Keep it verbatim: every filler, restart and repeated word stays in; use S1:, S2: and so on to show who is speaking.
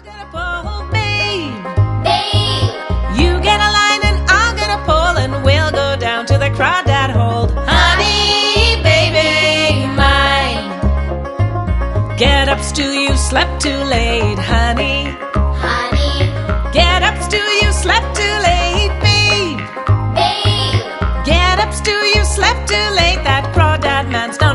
S1: get a pole, babe. Babe. You get a line and I'll get a pole, and we'll go down to the crawdad hole. Honey, baby mine. Get up, Stu, you slept too late, honey. Honey. Get up, Stu, you slept too late, babe. Babe. Get up, Stu, you slept too late. That crawdad man's not